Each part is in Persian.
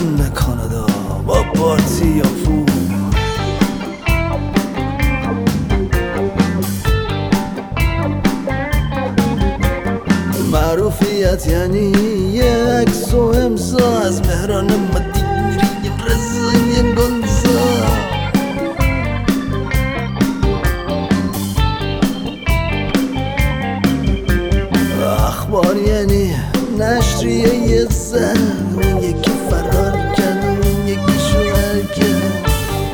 رفتن به کانادا با پارتی یا پول. معروفیت یعنی یه عکس و امضا، از مهران مدین میریم رضای گنزا. اخبار یعنی نشریه یه زن، اون یکی فرار کرد اون یکی شوهر کرد.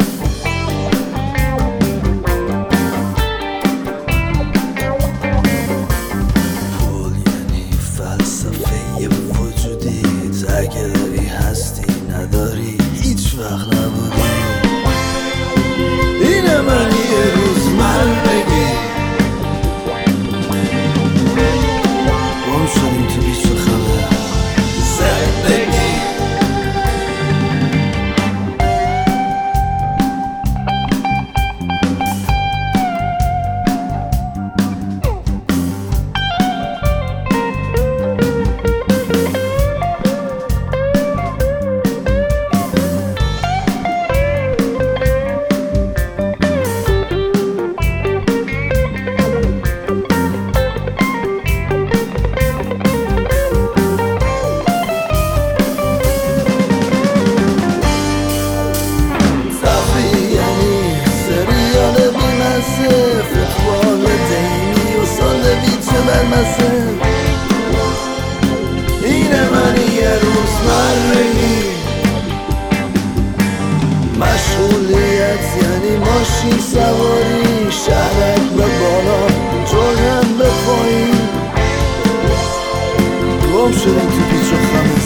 پول یعنی فلسفه وجودیت، اگه داری هستی نداری هیچ وقت نبودی. اینه من یه روز مرگی گم شدیم تو بیچ و خبر زندگی. فوتبال دینی و ساندویچ برمزه. اینه من یه روز مرگی. مشغولیت یعنی ماشین سواری، شهرک به بالا جرم به پایین. گم شدیم تو پیچ و خم